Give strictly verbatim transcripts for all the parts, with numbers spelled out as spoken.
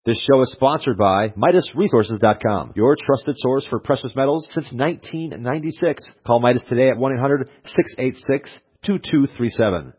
This show is sponsored by Midas Resources dot com, your trusted source for precious metals since nineteen ninety-six. Call Midas today at one eight hundred six eight six two two three seven.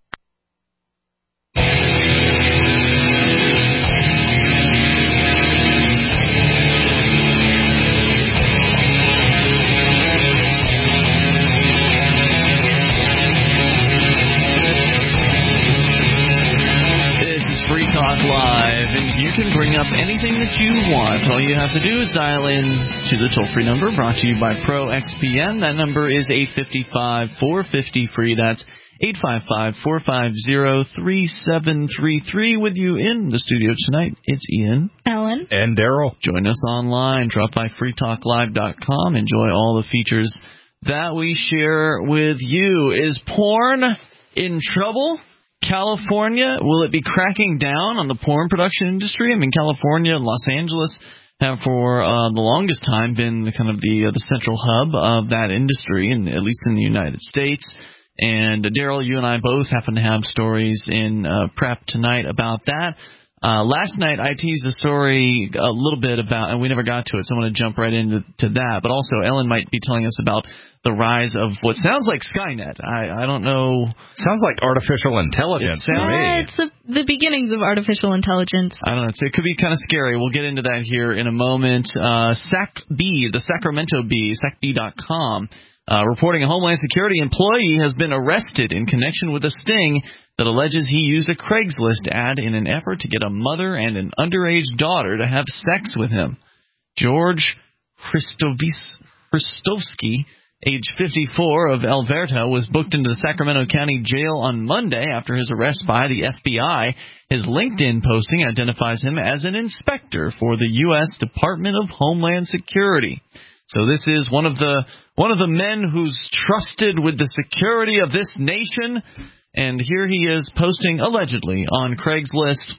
Talk Live, and you can bring up anything that you want. All you have to do is dial in to the toll-free number brought to you by Pro X P N. That number is eight five five, four five zero, free. That's eight five five, four five zero, three seven three three. With you in the studio tonight, it's Ian, Ellen, and Daryl. Join us online. Drop by free talk live dot com. Enjoy all the features that we share with you. Is porn in trouble? California, will it be cracking down on the porn production industry? I mean, California and Los Angeles have for uh, the longest time been the, kind of the uh, the central hub of that industry, and at least in the United States. And uh, Daryl, you and I both happen to have stories in uh, prep tonight about that. Uh, last night, I teased a story a little bit about, and we never got to it, so I want to jump right into to that. But also, Ellen might be telling us about the rise of what sounds like Skynet. I, I don't know. Sounds like artificial intelligence. It sounds, yeah, it's the, the beginnings of artificial intelligence. I don't know. It could be kind of scary. We'll get into that here in a moment. Uh, SacB, the Sacramento Bee, sac b dot com, uh, reporting a Homeland Security employee has been arrested in connection with a sting that alleges he used a Craigslist ad in an effort to get a mother and an underage daughter to have sex with him. George Christovis, Christovsky, age fifty-four, of Alberta, was booked into the Sacramento County Jail on Monday after his arrest by the F B I. His LinkedIn posting identifies him as an inspector for the U S Department of Homeland Security. So this is one of the one of the men who's trusted with the security of this nation. And here he is posting, allegedly, on Craigslist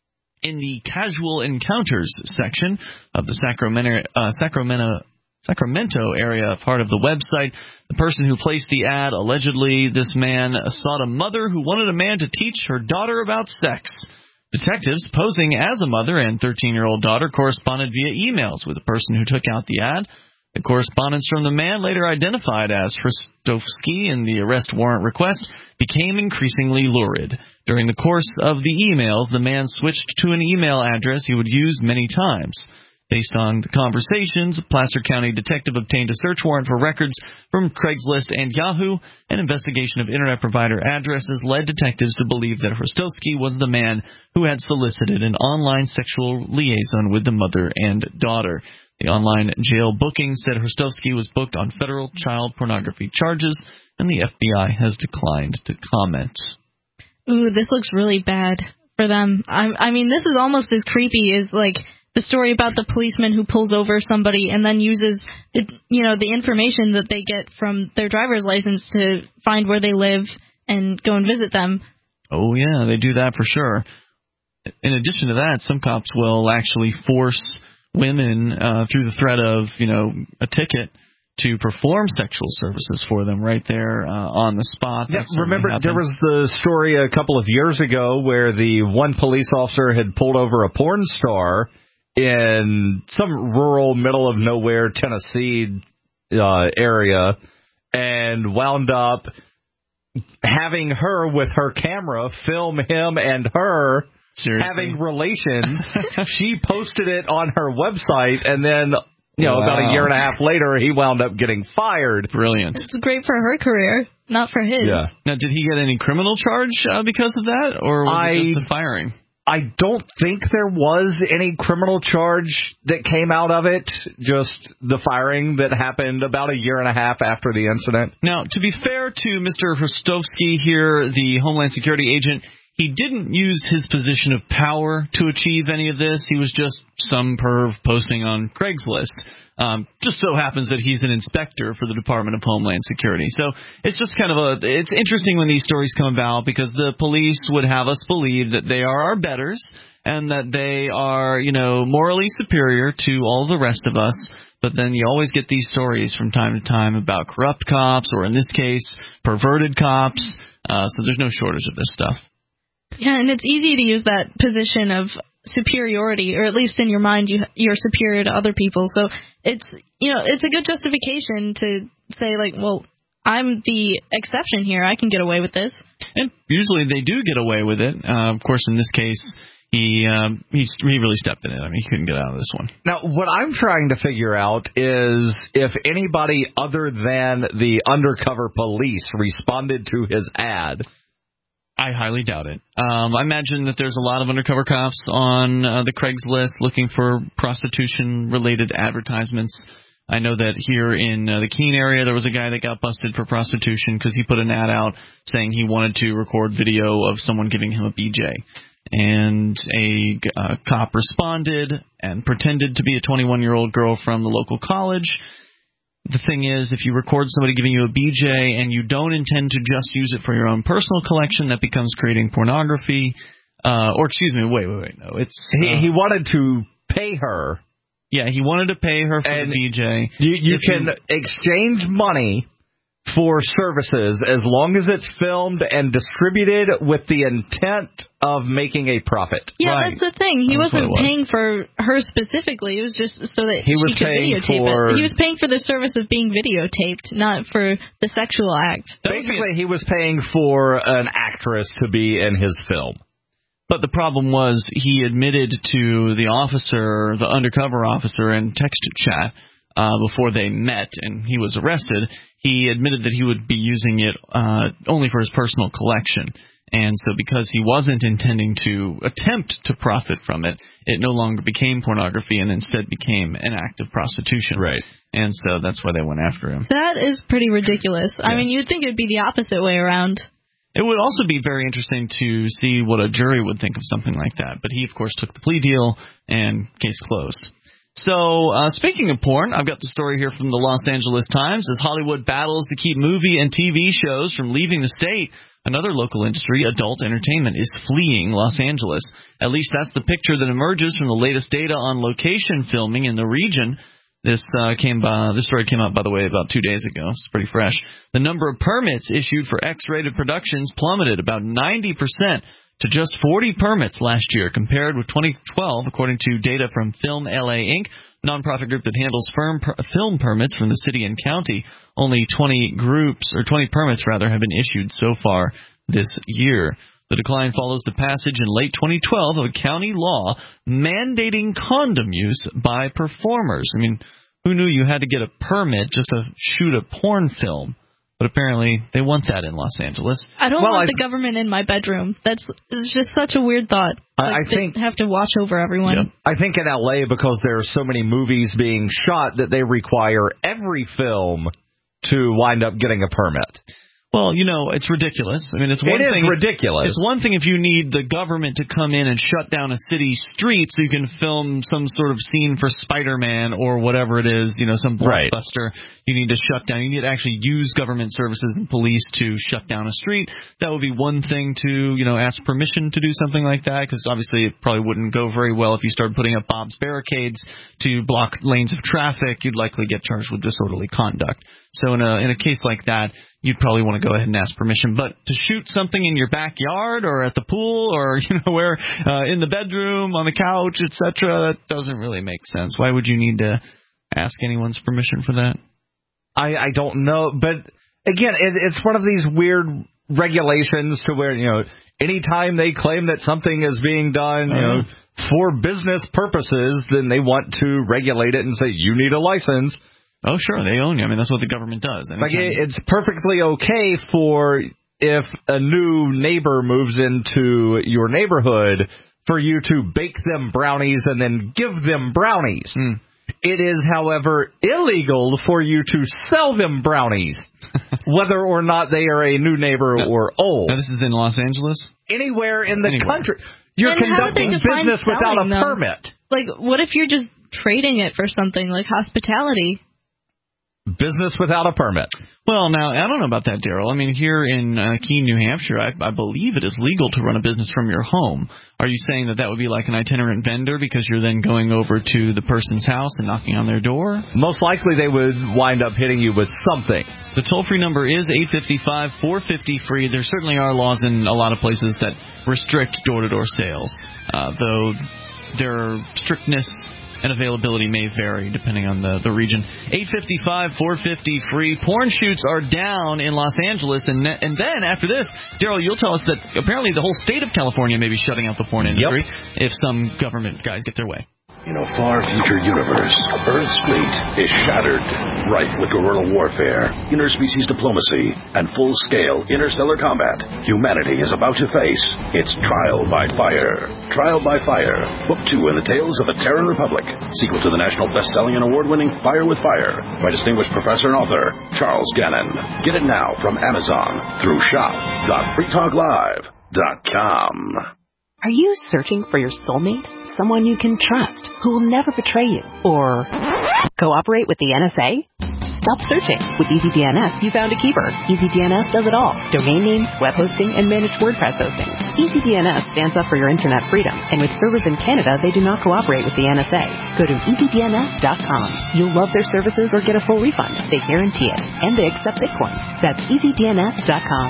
in the casual encounters section of the Sacramento, uh, Sacramento, Sacramento area part of the website. The person who placed the ad, allegedly, this man sought a mother who wanted a man to teach her daughter about sex. Detectives posing as a mother and thirteen-year-old daughter corresponded via emails with the person who took out the ad. The correspondence from the man, later identified as Christovsky in the arrest warrant request, became increasingly lurid. During the course of the emails, the man switched to an email address he would use many times. Based on the conversations, a Placer County detective obtained a search warrant for records from Craigslist and Yahoo. An investigation of Internet provider addresses led detectives to believe that Christovsky was the man who had solicited an online sexual liaison with the mother and daughter. The online jail booking said Christovsky was booked on federal child pornography charges, and the F B I has declined to comment. Ooh, this looks really bad for them. I, I mean, this is almost as creepy as, like, the story about the policeman who pulls over somebody and then uses, the, you know, the information that they get from their driver's license to find where they live and go and visit them. Oh, yeah, they do that for sure. In addition to that, some cops will actually force women, uh, through the threat of, you know, a ticket, to perform sexual services for them right there uh, on the spot. Yeah, remember, happened. There was the story a couple of years ago where the one police officer had pulled over a porn star in some rural, middle-of-nowhere Tennessee uh, area and wound up having her with her camera film him and her Seriously? having relations. She posted it on her website, and then, you know, wow. about a year and a half later, he wound up getting fired. Brilliant. It's great for her career, not for his. Yeah. Now, did he get any criminal charge uh, because of that, or was I, it just the firing? I don't think there was any criminal charge that came out of it, just the firing that happened about a year and a half after the incident. Now, to be fair to Mister Christovsky here, the Homeland Security agent, he didn't use his position of power to achieve any of this. He was just some perv posting on Craigslist. Um, just so happens that he's an inspector for the Department of Homeland Security. So it's just kind of a, it's interesting when these stories come about because the police would have us believe that they are our betters and that they are, you know, morally superior to all the rest of us. But then you always get these stories from time to time about corrupt cops or, in this case, perverted cops. Uh, so there's no shortage of this stuff. Yeah, and it's easy to use that position of superiority, or at least in your mind, you you're superior to other people. So it's you know it's a good justification to say like, well, I'm the exception here. I can get away with this. And usually they do get away with it. Uh, of course, in this case, he um, he he really stepped in it. I mean, he couldn't get out of this one. Now, what I'm trying to figure out is if anybody other than the undercover police responded to his ad. I highly doubt it. Um, I imagine that there's a lot of undercover cops on uh, the Craigslist looking for prostitution-related advertisements. I know that here in uh, the Keene area, there was a guy that got busted for prostitution because he put an ad out saying he wanted to record video of someone giving him a B J. And a uh, cop responded and pretended to be a twenty-one-year-old girl from the local college. The thing is, if you record somebody giving you a B J and you don't intend to just use it for your own personal collection, that becomes creating pornography. Uh, or, excuse me, wait, wait, wait. No, it's he, uh, he wanted to pay her. Yeah, he wanted to pay her for and the B J. You, you can you, exchange money for services as long as it's filmed and distributed with the intent of making a profit. Yeah, right. That's the thing. He That's wasn't was. paying for her specifically. It was just so that he she was could videotape for, it. He was paying for the service of being videotaped, not for the sexual act. Basically, he was paying for an actress to be in his film. But the problem was he admitted to the officer, the undercover officer, in text chat uh, before they met and he was arrested. He admitted that he would be using it uh, only for his personal collection. And so because he wasn't intending to attempt to profit from it, it no longer became pornography and instead became an act of prostitution. Right. And so that's why they went after him. That is pretty ridiculous. Yeah. I mean, you'd think it would be the opposite way around. It would also be very interesting to see what a jury would think of something like that. But he, of course, took the plea deal and case closed. So, uh, speaking of porn, I've got the story here from the Los Angeles Times. As Hollywood battles to keep movie and T V shows from leaving the state, another local industry, adult entertainment, is fleeing Los Angeles. At least that's the picture that emerges from the latest data on location filming in the region. This uh, came by, this story came out, by the way, about two days ago. It's pretty fresh. The number of permits issued for X-rated productions plummeted about ninety percent to just forty permits last year, compared with twenty twelve, according to data from Film L A Incorporated, a nonprofit group that handles firm per- film permits from the city and county. Only twenty groups, or twenty permits rather, have been issued so far this year. The decline follows the passage in late twenty twelve of a county law mandating condom use by performers. I mean, who knew you had to get a permit just to shoot a porn film? But apparently they want that in Los Angeles. I don't well, want I, the government in my bedroom. That's it's just such a weird thought. I, like I they think have to watch over everyone. Yep. I think in L A, because there are so many movies being shot, that they require every film to wind up getting a permit. Well, you know, it's ridiculous. I mean, it's one it thing. is ridiculous. It's one thing if you need the government to come in and shut down a city's street so you can film some sort of scene for Spider-Man or whatever it is, you know, some blockbuster. Right. You need to shut down. You need to actually use government services and police to shut down a street. That would be one thing to, you know, ask permission to do something like that, because obviously it probably wouldn't go very well if you started putting up Bob's barricades to block lanes of traffic. You'd likely get charged with disorderly conduct. So in a in a case like that, you'd probably want to go ahead and ask permission. But to shoot something in your backyard or at the pool or, you know, where uh, in the bedroom, on the couch, et cetera, that doesn't really make sense. Why would you need to ask anyone's permission for that? I, I don't know. But, again, it, it's one of these weird regulations to where, you know, anytime they claim that something is being done, you know, for business purposes, then they want to regulate it and say, you need a license. Oh, sure, they own you. I mean, that's what the government does. Like, it's perfectly okay for if a new neighbor moves into your neighborhood for you to bake them brownies and then give them brownies. Mm. It is, however, illegal for you to sell them brownies, whether or not they are a new neighbor no. or old. Now, this is in Los Angeles? Anywhere in the Anywhere. country. You're and conducting business without a them? permit. Like, what if you're just trading it for something like hospitality? Business without a permit. Well, now, I don't know about that, Daryl. I mean, here in uh, Keene, New Hampshire, I, I believe it is legal to run a business from your home. Are you saying that that would be like an itinerant vendor because you're then going over to the person's house and knocking on their door? Most likely they would wind up hitting you with something. The toll-free number is eight five five, four five zero, free. There certainly are laws in a lot of places that restrict door-to-door sales, uh, though their strictness and availability may vary depending on the, the region. eight fifty-five, four fifty free. Porn shoots are down in Los Angeles. And and then after this, Daryl, you'll tell us that apparently the whole state of California may be shutting out the porn industry yep. if some government guys get their way. In a far future universe, Earth's fleet is shattered, rife with guerrilla warfare, interspecies diplomacy, and full-scale interstellar combat. Humanity is about to face its trial by fire. Trial by Fire, Book two in the Tales of the Terran Republic, sequel to the national best-selling and award-winning Fire with Fire by distinguished professor and author Charles Gannon. Get it now from Amazon through shop dot free talk live dot com. Are you searching for your soulmate? Someone you can trust, who will never betray you, or cooperate with the N S A? Stop searching. With EasyDNS, you found a keeper. EasyDNS does it all. Domain names, web hosting, and managed WordPress hosting. EasyDNS stands up for your internet freedom, and with servers in Canada, they do not cooperate with the N S A. Go to easy D N S dot com. You'll love their services or get a full refund. They guarantee it, and they accept Bitcoin. That's easy D N S dot com.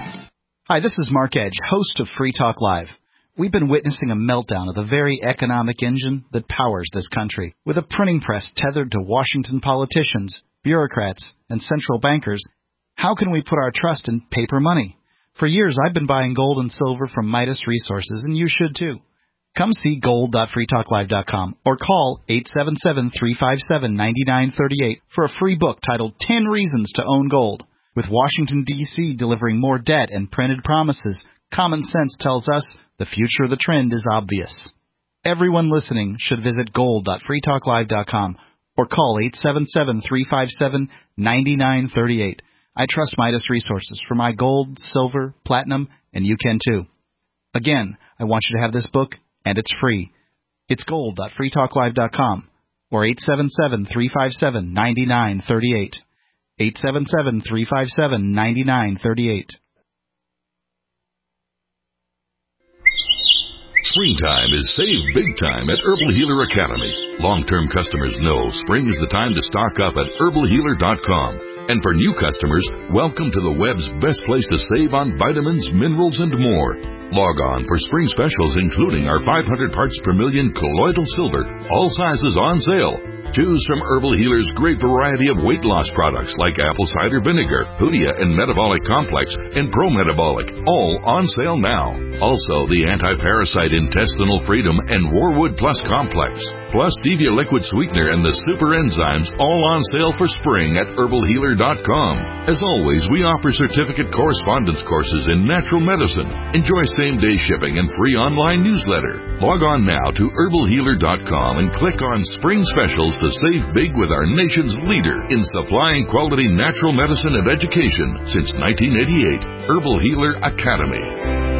Hi, this is Mark Edge, host of Free Talk Live. We've been witnessing a meltdown of the very economic engine that powers this country. With a printing press tethered to Washington politicians, bureaucrats, and central bankers, how can we put our trust in paper money? For years, I've been buying gold and silver from Midas Resources, and you should too. Come see gold dot free talk live dot com or call eight seven seven, three five seven, nine nine three eight for a free book titled ten Reasons to Own Gold. With Washington, D C delivering more debt and printed promises, common sense tells us the future of the trend is obvious. Everyone listening should visit gold dot free talk live dot com or call eight seven seven, three five seven, nine nine three eight. I trust Midas Resources for my gold, silver, platinum, and you can too. Again, I want you to have this book, and it's free. It's gold dot free talk live dot com or eight seven seven, three five seven, nine nine three eight. eight seven seven, three five seven, nine nine three eight. Springtime is save big time at Herbal Healer Academy. Long-term customers know spring is the time to stock up at herbal healer dot com. And for new customers, welcome to the web's best place to save on vitamins, minerals, and more. Log on for spring specials including our five hundred parts per million colloidal silver, all sizes on sale. Choose from Herbal Healer's great variety of weight loss products like apple cider vinegar, Hoodia and Metabolic Complex, and Pro Metabolic, all on sale now. Also, the Anti-Parasite Intestinal Freedom and Warwood Plus Complex, plus Stevia Liquid Sweetener and the Super Enzymes, all on sale for spring at herbal healer dot com. As always, we offer certificate correspondence courses in natural medicine. Enjoy same-day shipping and free online newsletter. Log on now to herbal healer dot com and click on Spring Specials to save big with our nation's leader in supplying quality natural medicine and education since nineteen eighty-eight, Herbal Healer Academy.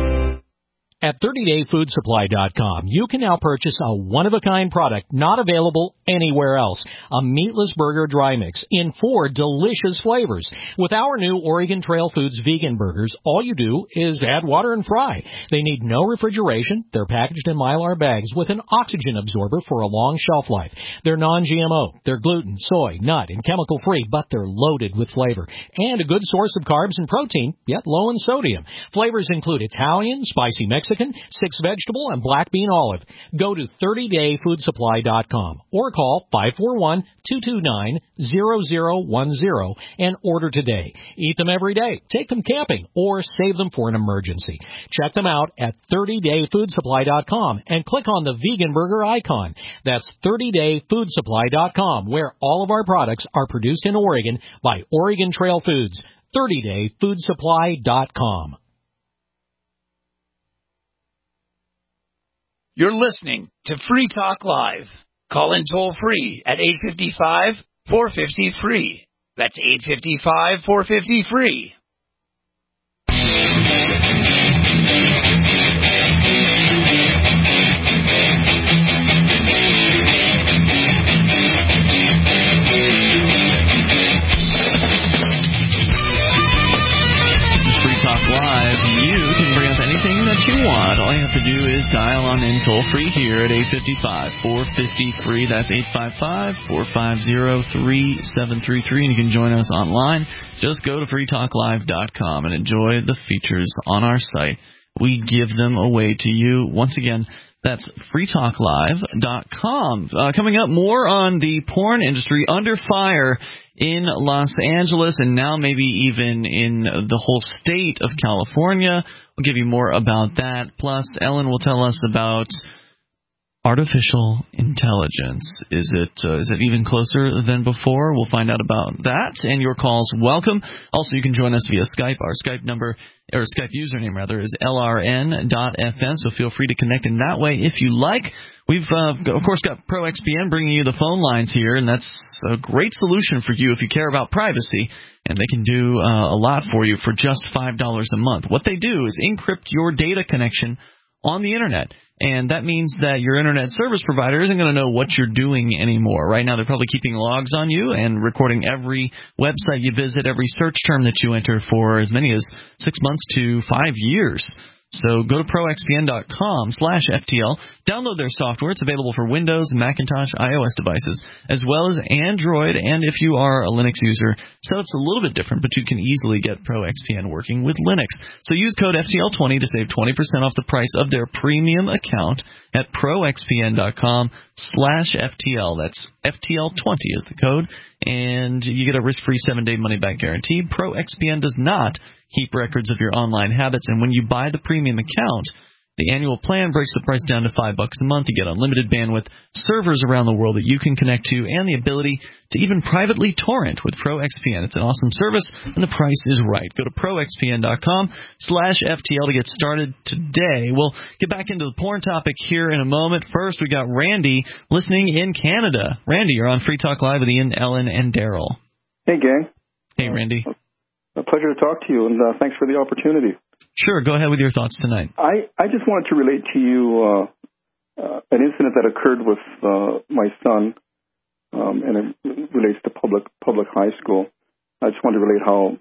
At thirty day food supply dot com, you can now purchase a one-of-a-kind product not available anywhere else, a meatless burger dry mix in four delicious flavors. With our new Oregon Trail Foods vegan burgers, all you do is add water and fry. They need no refrigeration. They're packaged in Mylar bags with an oxygen absorber for a long shelf life. They're non G M O. They're gluten, soy, nut, and chemical-free, but they're loaded with flavor. And a good source of carbs and protein, yet low in sodium. Flavors include Italian, spicy Mexican, six vegetable, and black bean olive. Go to thirty day food supply dot com or call five four one, two two nine, zero zero one zero and order today. Eat them every day, take them camping, or save them for an emergency. Check them out at thirty day food supply dot com and click on the vegan burger icon. That's thirty day food supply dot com, where all of our products are produced in Oregon by Oregon Trail Foods. thirty day food supply dot com. You're listening to Free Talk Live. Call in toll free at eight five five, four five zero, free. That's eight five five, four five zero, free. Talk Live. You can bring up anything that you want. All you have to do is dial on in toll free here at eight five five, four five zero, free. That's eight five five, four five zero, three seven three three. And you can join us online. Just go to free talk live dot com and enjoy the features on our site. We give them away to you. Once again, That's free talk live dot com. Uh, coming up, more on the porn industry under fire in Los Angeles and now maybe even in the whole state of California. We'll give you more about that. Plus, Ellen will tell us about artificial intelligence. Is it uh, is it even closer than before? We'll find out about that. And your calls welcome. Also, you can join us via Skype. Our Skype number, or Skype username rather, is L R N dot F M. So feel free to connect in that way if you like. We've, uh, of course, got Pro X P N bringing you the phone lines here, and that's a great solution for you if you care about privacy. And they can do uh, a lot for you for just five dollars a month. What they do is encrypt your data connection on the Internet. And that means that your Internet service provider isn't going to know what you're doing anymore. Right now, they're probably keeping logs on you and recording every website you visit, every search term that you enter for as many as six months to five years. So go to pro x p n dot com slash F T L. Download their software. It's available for Windows, Macintosh, iOS devices, as well as Android. And if you are a Linux user, setup's a little bit different, but you can easily get Pro X P N working with Linux. So use code F T L twenty to save twenty percent off the price of their premium account at pro x p n dot com slash F T L. That's F T L twenty is the code. And you get a risk-free seven-day money-back guarantee. Pro X P N does not keep records of your online habits, and when you buy the premium account, the annual plan breaks the price down to five bucks a month. You get unlimited bandwidth, servers around the world that you can connect to, and the ability to even privately torrent with Pro X P N. It's an awesome service, and the price is right. Go to pro x p n dot com slash F T L to get started today. We'll get back into the porn topic here in a moment. First, we got Randy listening in Canada. Randy, you're on Free Talk Live with Ian, Ellen, and Daryl. Hey, gang. Hey, Randy. A pleasure to talk to you, and uh, thanks for the opportunity. Sure, go ahead with your thoughts tonight. I, I just wanted to relate to you uh, uh, an incident that occurred with uh, my son, um, and it relates to public public high school. I just wanted to relate how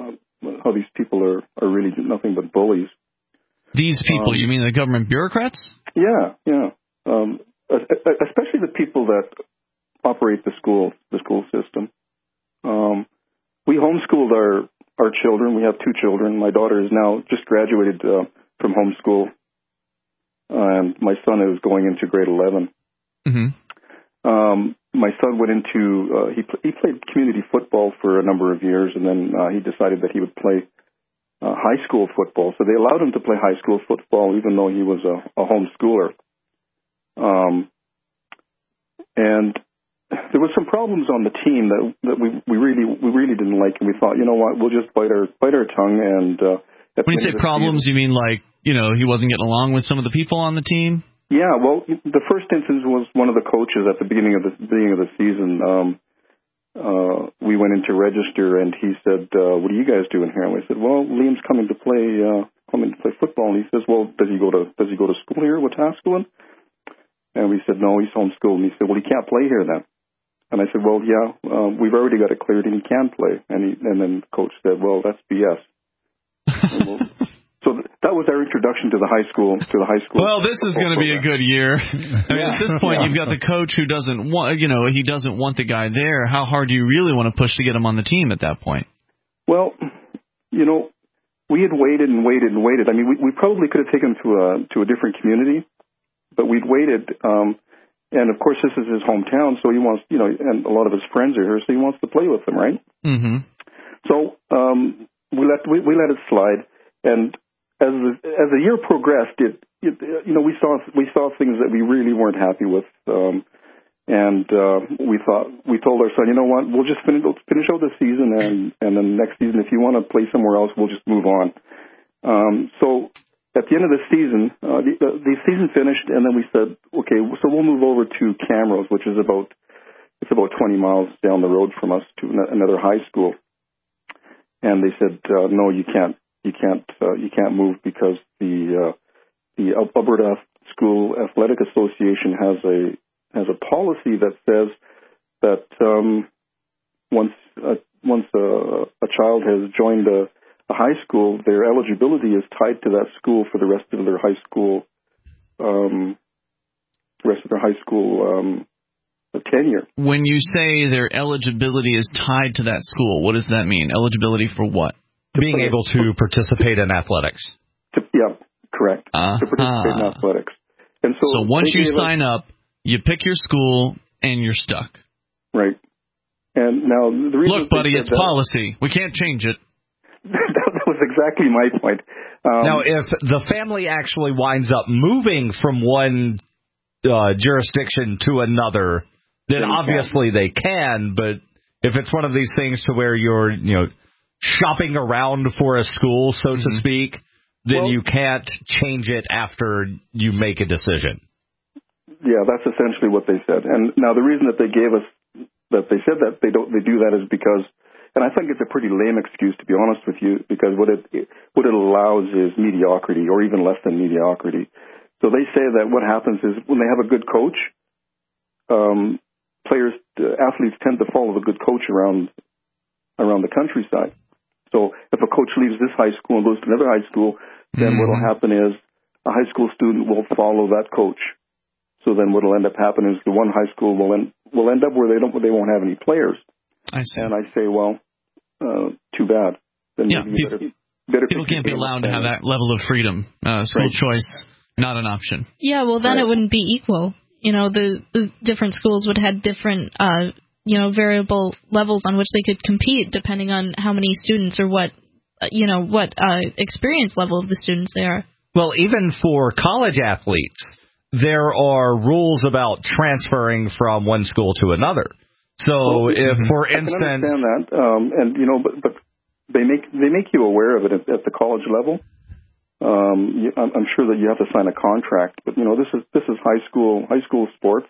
uh, how these people are, are really nothing but bullies. These people, um, you mean the government bureaucrats? Yeah, yeah. Um, especially the people that operate the school the school system. Um, we homeschooled our our children. We have two children. My daughter is now just graduated uh, from homeschool, and my son is going into grade eleven. Mm-hmm. Um, my son went into uh, he he played community football for a number of years, and then uh, he decided that he would play uh, high school football. So they allowed him to play high school football, even though he was a, a homeschooler. Um, and there were some problems on the team that that we, we really we really didn't like, and we thought, you know what, we'll just bite our bite our tongue. And uh, when you say problems, season, you mean like you know he wasn't getting along with some of the people on the team? Yeah, well, the first instance was one of the coaches at the beginning of the beginning of the season. Um, uh, we went in to register, and he said, uh, "What are you guys doing here?" And we said, "Well, Liam's coming to play uh, coming to play football." And he says, "Well, does he go to does he go to school here, Wetaskiwin?" And we said, "No, he's homeschooled." And he said, "Well, he can't play here then." And I said, "Well, yeah, um, we've already got it cleared, and he can play." And he, and then coach said, "Well, that's B S." we'll, so th- that was our introduction to the high school. To the high school. Well, this is going to be a good year. I mean, at this point, yeah. You've got the coach who doesn't want, you know, he doesn't want the guy there. How hard do you really want to push to get him on the team at that point? Well, you know, we had waited and waited and waited. I mean, we, we probably could have taken him to a to a different community, but we'd waited. Um, And, of course, this is his hometown, so he wants, you know, and a lot of his friends are here, so he wants to play with them, right? Mm-hmm. So um, we let we, we let it slide, and as the, as the year progressed, it, it you know we saw we saw things that we really weren't happy with, um, and uh, we thought we told our son, you know what, we'll just finish finish out the season, and and then next season, if you want to play somewhere else, we'll just move on. Um, so. At the end of the season, uh, the, the, the season finished, and then we said, okay, so we'll move over to Camrose, which is about it's about twenty miles down the road from us to another high school. And they said, uh, no, you can't, you can't, uh, you can't move because the uh, the Alberta School Athletic Association has a has a policy that says that um, once uh, once a, a child has joined a A high school, their eligibility is tied to that school for the rest of their high school, um, rest of their high school um, tenure. When you say their eligibility is tied to that school, what does that mean? Eligibility for what? Being able to participate in athletics. To, yeah, correct. Uh-huh. To participate in athletics. And so, so once you gave sign us, up, you pick your school, and you're stuck. Right. And now the reason Look, buddy, they it's said that, policy. We can't change it. that was exactly my point. Um, now, if the family actually winds up moving from one uh, jurisdiction to another, then Then obviously they can. But if it's one of these things to where you're, you know, shopping around for a school, so mm-hmm. to speak, then well, you can't change it after you make a decision. Yeah, that's essentially what they said. And now the reason that they gave us that they said that they don't they do that is because, and I think it's a pretty lame excuse, to be honest with you, because what it what it allows is mediocrity, or even less than mediocrity. So they say that what happens is when they have a good coach, um, players, uh, athletes tend to follow the good coach around around the countryside. So if a coach leaves this high school and goes to another high school, then mm-hmm. what will happen is a high school student will follow that coach. So then what will end up happening is the one high school will end will end up where they don't they won't have any players. I see. And I say, well, uh, too bad. Then yeah, maybe you people, better, better people can't be allowed to have that level of freedom. Uh, school right. choice, not an option. Yeah, well, then right. it wouldn't be equal. You know, the, the different schools would have different, uh, you know, variable levels on which they could compete depending on how many students or what, uh, you know, what uh, experience level of the students they are. Well, even for college athletes, there are rules about transferring from one school to another. So, well, if, mm-hmm. for instance, I can understand that, um, and you know, but, but they make they make you aware of it at, at the college level. Um, you, I'm, I'm sure that you have to sign a contract, but you know, this is this is high school high school sports.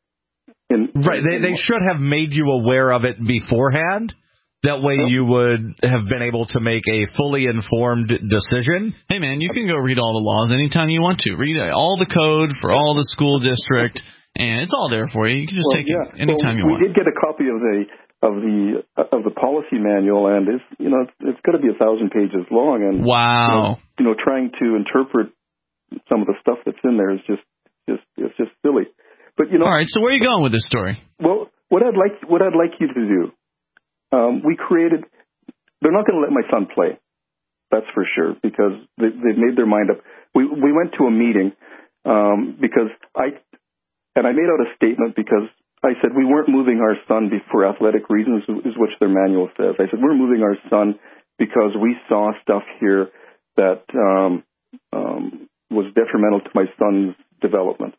In, right, in, they they should have made you aware of it beforehand. That way you would have been able to make a fully informed decision. Hey, man, you can go read all the laws anytime you want to. Read all the code for all the school district, and it's all there for you. You can just well, take yeah. it anytime well, you we want. We did get a copy of the of the of the policy manual, and it's you know it's, it's got to be a thousand pages long. And wow, you know, you know, trying to interpret some of the stuff that's in there is just just it's just silly. But you know, all right. So where are you going with this story? Well, what I'd like what I'd like you to do. Um, we created, they're not going to let my son play. That's for sure, because they, they've made their mind up. We we went to a meeting um, because I, and I made out a statement because I said we weren't moving our son for athletic reasons, is which their manual says. I said we're moving our son because we saw stuff here that um, um, was detrimental to my son's development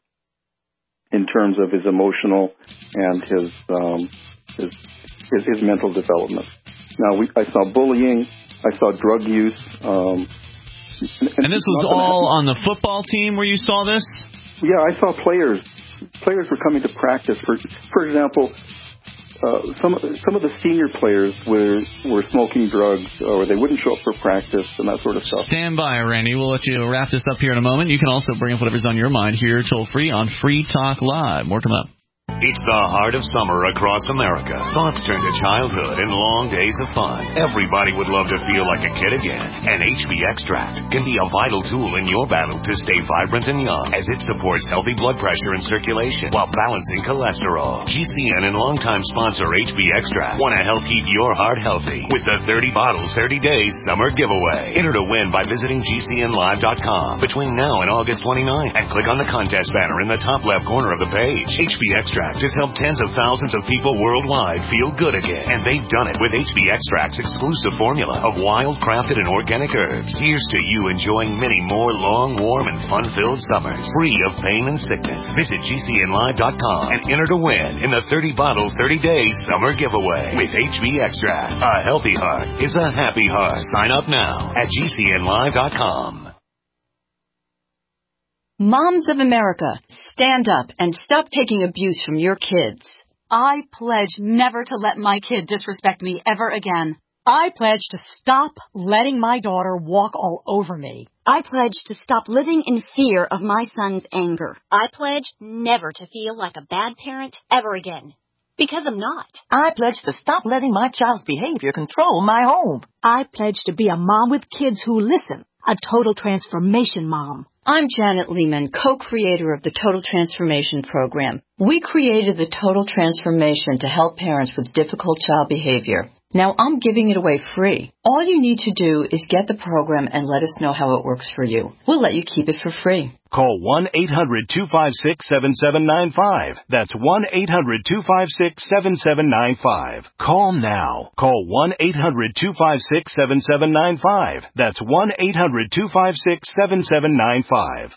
in terms of his emotional and his um, his His, his mental development. Now, we, I saw bullying, I saw drug use. Um, and, and this was all on the football team where you saw this? Yeah, I saw players. Players were coming to practice. For for example, uh, some some of the senior players were were smoking drugs, or they wouldn't show up for practice and that sort of stuff. Stand by, Randy. We'll let you wrap this up here in a moment. You can also bring up whatever's on your mind here toll free on Free Talk Live. More coming up. It's the heart of summer across America. Thoughts turn to childhood and long days of fun. Everybody would love to feel like a kid again. And H B Extract can be a vital tool in your battle to stay vibrant and young, as it supports healthy blood pressure and circulation while balancing cholesterol. G C N and longtime sponsor H B Extract want to help keep your heart healthy with the thirty bottles, thirty days summer giveaway. Enter to win by visiting G C N live dot com between now and August twenty-ninth and click on the contest banner in the top left corner of the page. H B Extract has helped tens of thousands of people worldwide feel good again, and they've done it with H B Extract's exclusive formula of wild, crafted, and organic herbs. Here's to you enjoying many more long, warm, and fun-filled summers, free of pain and sickness. Visit G C N live dot com and enter to win in the thirty bottle, thirty days summer giveaway with H B Extract. A healthy heart is a happy heart. Sign up now at G C N live dot com. Moms of America, stand up and stop taking abuse from your kids. I pledge never to let my kid disrespect me ever again. I pledge to stop letting my daughter walk all over me. I pledge to stop living in fear of my son's anger. I pledge never to feel like a bad parent ever again. Because I'm not. I pledge to stop letting my child's behavior control my home. I pledge to be a mom with kids who listen. A total transformation mom. I'm Janet Lehman, co-creator of the Total Transformation Program. We created the Total Transformation to help parents with difficult child behavior. Now I'm giving it away free. All you need to do is get the program and let us know how it works for you. We'll let you keep it for free. Call one eight hundred two five six seven seven nine five. That's one eight hundred two five six seven seven nine five. Call now. Call one eight hundred two five six seven seven nine five. That's one eight hundred two five six seven seven nine five.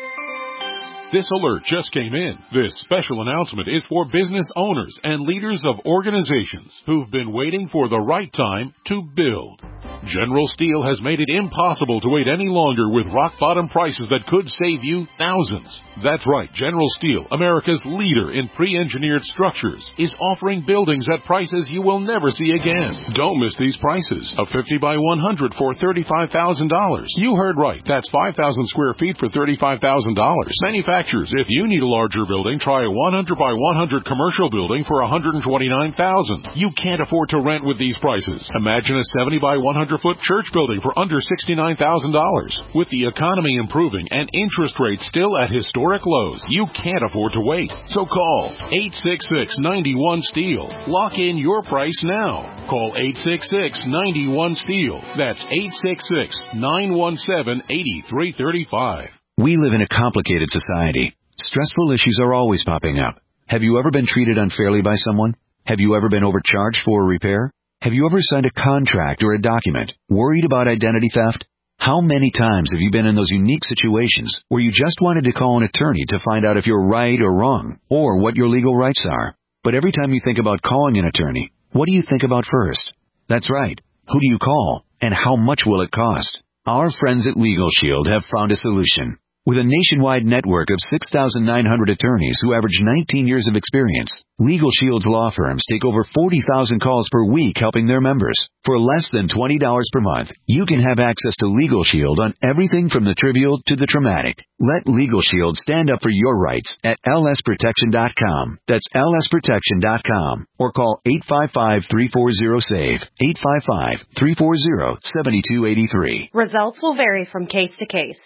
This alert just came in. This special announcement is for business owners and leaders of organizations who've been waiting for the right time to build. General Steel has made it impossible to wait any longer with rock-bottom prices that could save you thousands. That's right, General Steel, America's leader in pre-engineered structures, is offering buildings at prices you will never see again. Don't miss these prices. A fifty by one hundred for thirty-five thousand dollars. You heard right. That's five thousand square feet for thirty-five thousand dollars. Manufacturers, if you need a larger building, try a one hundred by one hundred commercial building for one hundred twenty-nine thousand dollars. You can't afford to rent with these prices. Imagine a seventy by one hundred foot church building for under sixty-nine thousand dollars. With the economy improving and interest rates still at historic lows, you can't afford to wait. So call eight six six, nine one, STEEL. Lock in your price now. Call eight six six, nine one, STEEL. That's eight six six, nine one seven, eight three three five. We live in a complicated society. Stressful issues are always popping up. Have you ever been treated unfairly by someone? Have you ever been overcharged for a repair? Have you ever signed a contract or a document worried about identity theft? How many times have you been in those unique situations where you just wanted to call an attorney to find out if you're right or wrong, or what your legal rights are? But every time you think about calling an attorney, what do you think about first? That's right. Who do you call, and how much will it cost? Our friends at Legal Shield have found a solution. With a nationwide network of six thousand nine hundred attorneys who average nineteen years of experience, Legal Shield's law firms take over forty thousand calls per week helping their members. For less than twenty dollars per month, you can have access to Legal Shield on everything from the trivial to the traumatic. Let Legal Shield stand up for your rights at L S protection dot com. That's L S protection dot com. Or call eight five five, three four zero, SAVE, eight five five, three four zero, seven two eight three. Results will vary from case to case.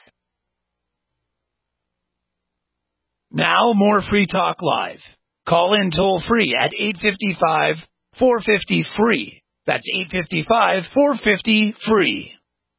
Now more Free Talk Live. Call in toll free at eight five five, four five zero, free. That's eight five five, four five zero, free.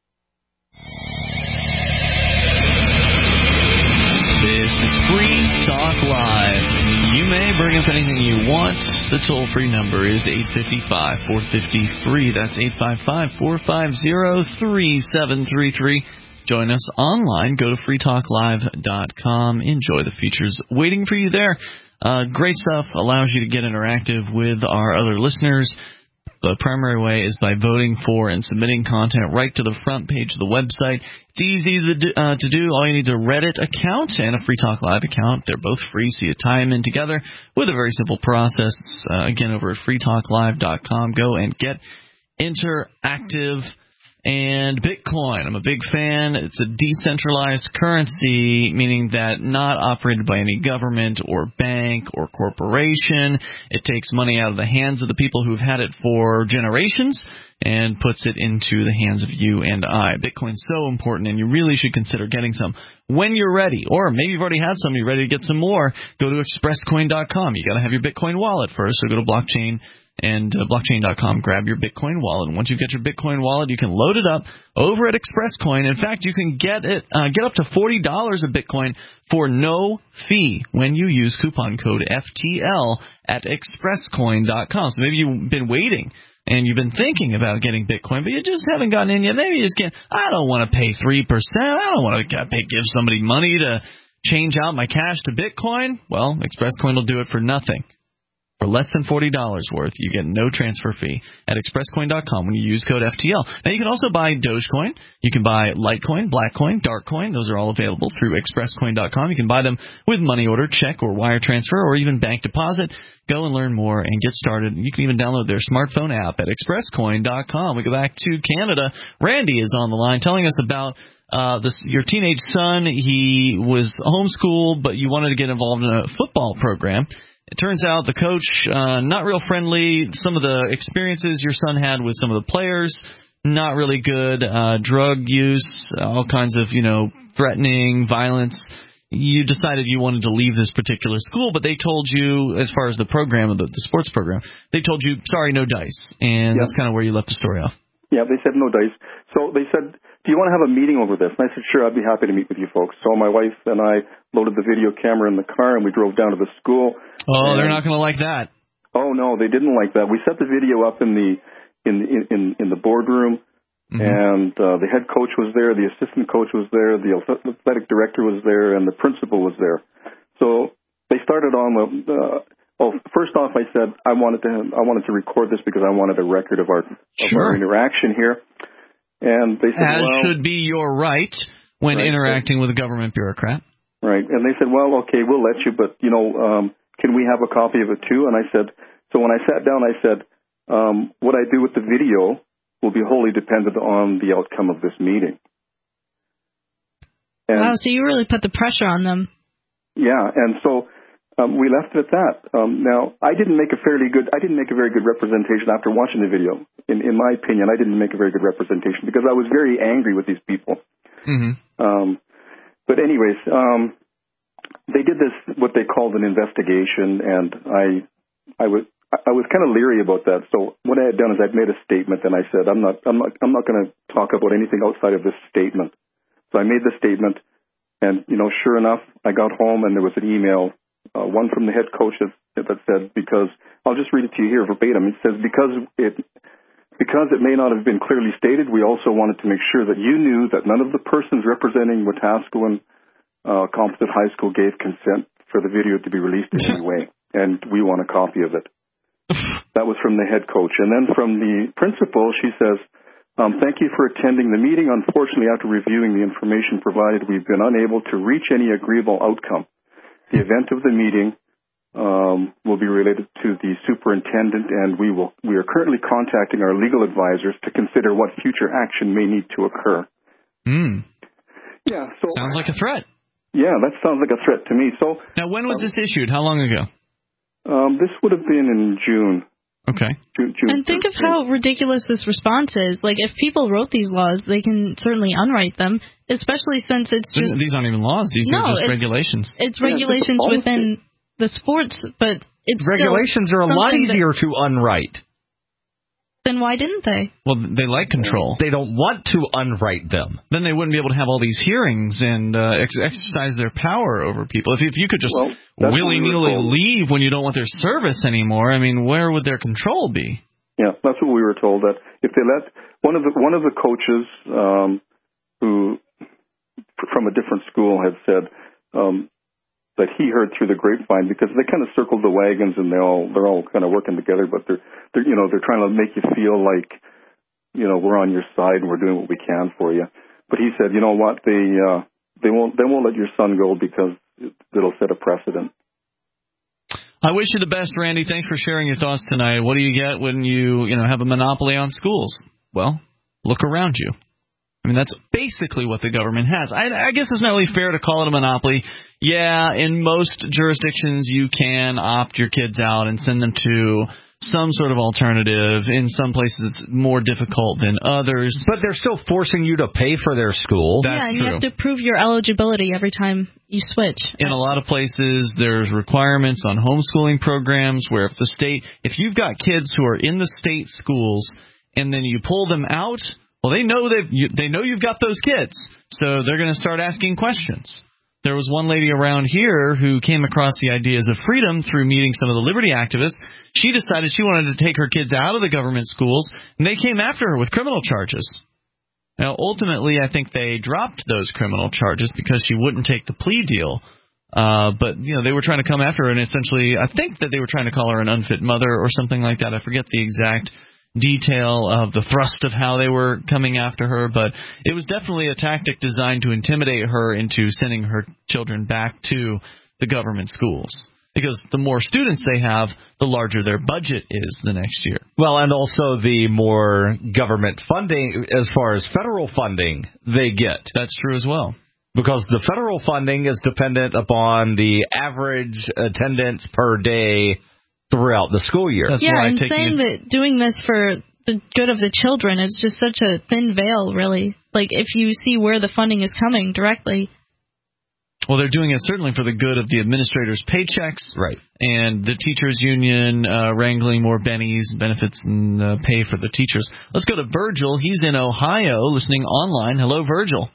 This is Free Talk Live. You may bring up anything you want. The toll-free number is eight five five, four five zero, free. That's eight five five, four five zero, three seven three three. Join us online. Go to free talk live dot com. Enjoy the features waiting for you there. Uh, great stuff. Allows you to get interactive with our other listeners. The primary way is by voting for and submitting content right to the front page of the website. It's easy to do. Uh, to do. All you need is a Reddit account and a Free Talk Live account. They're both free, so you tie them in together with a very simple process. Uh, again, over at free talk live dot com. Go and get interactive. And Bitcoin, I'm a big fan. It's a decentralized currency, meaning that not operated by any government or bank or corporation. It takes money out of the hands of the people who've had it for generations and puts it into the hands of you and I. Bitcoin's so important, and you really should consider getting some when you're ready. Or maybe you've already had some, you're ready to get some more. Go to express coin dot com. You got to have your Bitcoin wallet first, so go to blockchain. And uh, blockchain dot com, grab your Bitcoin wallet. And once you get your Bitcoin wallet, you can load it up over at ExpressCoin. In fact, you can get it uh, get up to forty dollars of Bitcoin for no fee when you use coupon code F T L at express coin dot com. So maybe you've been waiting and you've been thinking about getting Bitcoin, but you just haven't gotten in yet. Maybe you just can't. I don't want to pay three percent. I don't want to pay, give somebody money to change out my cash to Bitcoin. Well, ExpressCoin will do it for nothing. For less than forty dollars worth, you get no transfer fee at express coin dot com when you use code F T L. Now, you can also buy Dogecoin. You can buy Litecoin, Blackcoin, Darkcoin. Those are all available through express coin dot com. You can buy them with money order, check, or wire transfer, or even bank deposit. Go and learn more and get started. You can even download their smartphone app at express coin dot com. We go back to Canada. Randy is on the line telling us about uh, this, your teenage son. He was homeschooled, but you wanted to get involved in a football program. It turns out the coach, uh, not real friendly. Some of the experiences your son had with some of the players, not really good. Uh, drug use, all kinds of, you know, threatening, violence. you decided you wanted to leave this particular school, but they told you, as far as the program, the, the sports program, they told you, sorry, no dice. And Yeah. that's kind of where you left the story off. Yeah, they said no dice. So they said, do you want to have a meeting over this? And I said, sure, I'd be happy to meet with you folks. So my wife and I loaded the video camera in the car, and we drove down to the school. Oh, they're not going to like that. Oh, no, they didn't like that. We set the video up in the in in, in, in the boardroom, mm-hmm. and uh, the head coach was there, the assistant coach was there, the athletic director was there, and the principal was there. So they started on the... Uh, Well, first off, I said I wanted to I wanted to record this because I wanted a record of our, of Sure. our interaction here, and they said, As well, should be your right when Right. interacting with a government bureaucrat. right, and they said, well, okay, we'll let you, but you know, um, can we have a copy of it too? And I said, so when I sat down, I said, um, what I do with the video will be wholly dependent on the outcome of this meeting. And, wow, so you really put the pressure on them. Yeah, and so. Um, we left it at that. Um, now, I didn't make a fairly good, I didn't make a very good representation after watching the video. In, in my opinion, I didn't make a very good representation because I was very angry with these people. Mm-hmm. Um, but anyways, um, they did this, what they called an investigation, and I, I was, I was kind of leery about that. So what I had done is I'd made a statement, and I said, I'm not, I'm not, I'm not going to talk about anything outside of this statement. So I made the statement, and you know, sure enough, I got home and there was an email. Uh, one from the head coach that, that said, because, I'll just read it to you here verbatim. It says, because it, because it may not have been clearly stated, we also wanted to make sure that you knew that none of the persons representing Wetaskiwin uh, Composite High School gave consent for the video to be released in any way, and we want a copy of it. That was from the head coach. And then from the principal, she says, um, thank you for attending the meeting. Unfortunately, after reviewing the information provided, we've been unable to reach any agreeable outcome. The event of the meeting um, will be related to the superintendent, and we will. We are currently contacting our legal advisors to consider what future action may need to occur. Hmm. Yeah. So sounds like a threat. Yeah, that sounds like a threat to me. So now, when was um, this issued? How long ago? Um, this would have been in June. Okay. June, June and think of how ridiculous this response is. Like, if people wrote these laws, they can certainly unwrite them, especially since it's just... These aren't even laws. These no, are just it's, regulations. It's regulations yeah, within the sports, but it's regulations still are a lot something easier that, to unwrite. Then why didn't they? Well, they like control. They don't want to unwrite them. Then they wouldn't be able to have all these hearings and uh, ex- exercise their power over people. If, if you could just well, willy-nilly we leave when you don't want their service anymore, I mean, where would their control be? Yeah, that's what we were told. That if they let one of the one of the coaches um, who from a different school had said um, that he heard through the grapevine, because they kind of circled the wagons and they all they're all kind of working together, but they're they're you know they're trying to make you feel like you know we're on your side and we're doing what we can for you. But he said, you know what, they uh, they won't they won't let your son go because it'll set a precedent. I wish you the best, Randy. Thanks for sharing your thoughts tonight. What do you get when you, you know, have a monopoly on schools? Well, look around you. I mean, that's basically what the government has. I, I guess it's not really fair to call it a monopoly. Yeah, in most jurisdictions, you can opt your kids out and send them to some sort of alternative. In some places, it's more difficult than others. But they're still forcing you to pay for their school. That's yeah, and true. you have to prove your eligibility every time you switch. In a lot of places, there's requirements on homeschooling programs where if the state, if you've got kids who are in the state schools and then you pull them out, well, they know that you, they know you've got those kids, so they're going to start asking questions. There was one lady around here who came across the ideas of freedom through meeting some of the liberty activists. She decided she wanted to take her kids out of the government schools, and they came after her with criminal charges. Now, ultimately, I think they dropped those criminal charges because she wouldn't take the plea deal. Uh, but, you know, they were trying to come after her, and essentially, I think that they were trying to call her an unfit mother or something like that. I forget the exact detail of the thrust of how they were coming after her, but it was definitely a tactic designed to intimidate her into sending her children back to the government schools. Because the more students they have, the larger their budget is the next year. Well, and also the more government funding, as far as federal funding, they get. That's true as well. Because the federal funding is dependent upon the average attendance per day throughout the school year. That's yeah, why and taking saying it- that doing this for the good of the children is just such a thin veil, really. Like, if you see where the funding is coming directly. Well, they're doing it certainly for the good of the administrators' paychecks. Right. And the teachers' union uh, wrangling more bennies, benefits, and uh, pay for the teachers. Let's go to Virgil. He's in Ohio, listening online. Hello, Virgil.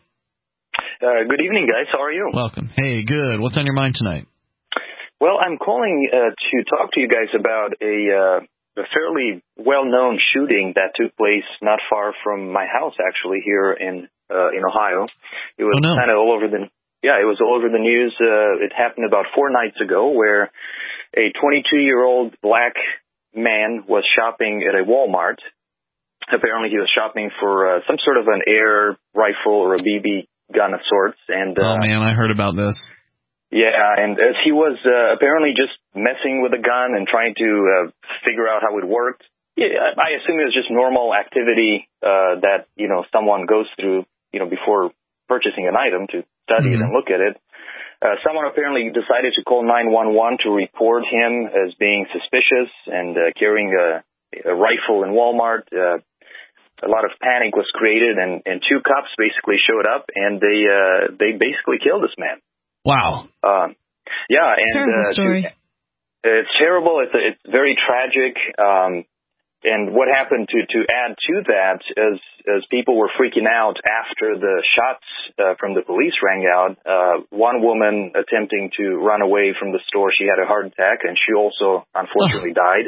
Uh, good evening, guys. How are you? Welcome. Hey, good. What's on your mind tonight? Well, I'm calling uh, to talk to you guys about a, uh, a fairly well-known shooting that took place not far from my house, actually, here in uh, in Ohio. It was oh, no. kind of all over the yeah, it was all over the news. Uh, it happened about four nights ago, where a twenty-two-year-old black man was shopping at a Walmart. Apparently, he was shopping for uh, some sort of an air rifle or a B B gun of sorts. And uh, oh man, I heard about this. Yeah, and as he was uh, apparently just messing with a gun and trying to uh, figure out how it worked, yeah, I assume it was just normal activity uh, that, you know, someone goes through, you know, before purchasing an item to study mm-hmm. it and look at it. Uh, someone apparently decided to call nine one one to report him as being suspicious and uh, carrying a, a rifle in Walmart. Uh, a lot of panic was created, and, and two cops basically showed up, and they uh, they basically killed this man. Wow. Um, yeah, and terrible uh, story. It's terrible. It's it's very tragic. Um, and what happened to to add to that, as as people were freaking out after the shots uh, from the police rang out, uh, one woman attempting to run away from the store, she had a heart attack, and she also unfortunately died.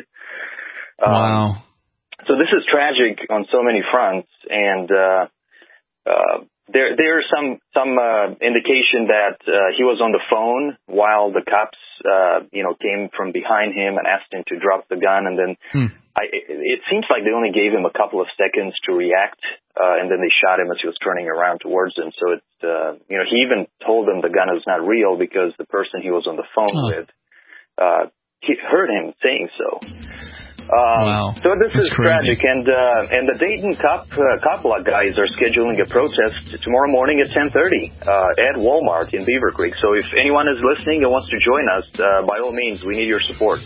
Um, wow. So this is tragic on so many fronts, and uh, uh, there there's some some uh, indication that uh, he was on the phone while the cops, uh, you know, came from behind him and asked him to drop the gun, and then hmm. I, it, it seems like they only gave him a couple of seconds to react, uh, and then they shot him as he was turning around towards them. So it's uh, you know, he even told them the gun is not real because the person he was on the phone oh. with uh, he heard him saying so. Um, wow. So this That's is crazy. tragic, and uh, and the Dayton Cop uh, Cop Block guys are scheduling a protest tomorrow morning at ten thirty uh, at Walmart in Beaver Creek. So if anyone is listening and wants to join us, uh, by all means, we need your support.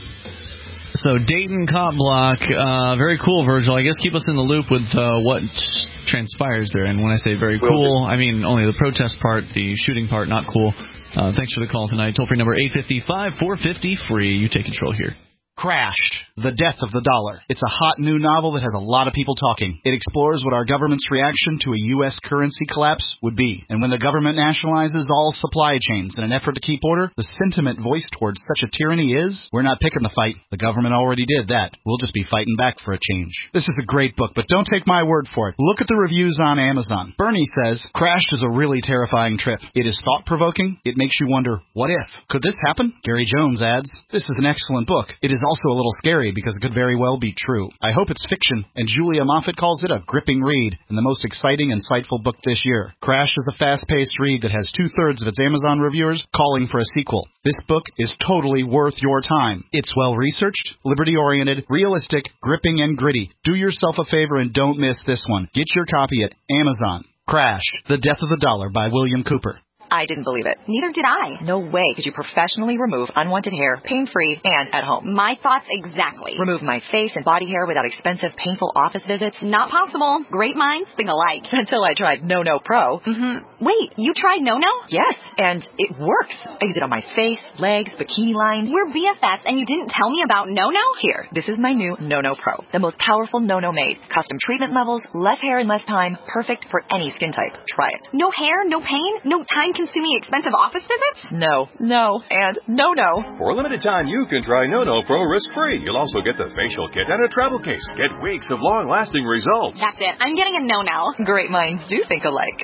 So Dayton Cop Block, uh, very cool, Virgil. I guess keep us in the loop with uh, what transpires there. And when I say very cool, I mean only the protest part, the shooting part, not cool. Uh, thanks for the call tonight. Toll-free number eight five five, four five zero, free. You take control here. Crashed. The Death of the Dollar. It's a hot new novel that has a lot of people talking. It explores what our government's reaction to a U S currency collapse would be. And when the government nationalizes all supply chains in an effort to keep order, the sentiment voiced towards such a tyranny is, we're not picking the fight. The government already did that. We'll just be fighting back for a change. This is a great book, but don't take my word for it. Look at the reviews on Amazon. Bernie says, Crashed is a really terrifying trip. It is thought-provoking. It makes you wonder, what if? Could this happen? Gary Jones adds, this is an excellent book. It is also a little scary because it could very well be true. I hope it's fiction, and Julia Moffat calls it a gripping read and the most exciting, insightful book this year. Crash is a fast-paced read that has two-thirds of its Amazon reviewers calling for a sequel. This book is totally worth your time. It's well-researched, liberty-oriented, realistic, gripping, and gritty. Do yourself a favor and don't miss this one. Get your copy at Amazon. Crash, The Death of the Dollar by William Cooper. I didn't believe it. Neither did I. No way could you professionally remove unwanted hair, pain-free, and at home. My thoughts exactly. Remove my face and body hair without expensive, painful office visits? Not possible. Great minds think alike. Until I tried No No Pro. Mm-hmm. Wait, you tried No No? Yes, and it works. I use it on my face, legs, bikini line. We're B F Fs, and you didn't tell me about No No? Here, this is my new No No Pro. The most powerful No No made. Custom treatment levels, less hair in less time. Perfect for any skin type. Try it. No hair, no pain, no time-consuming expensive office visits? No, no, and no, no. For a limited time, you can try No No Pro risk-free. You'll also get the facial kit and a travel case. Get weeks of long-lasting results. That's it. I'm getting a No No. Great minds do think alike.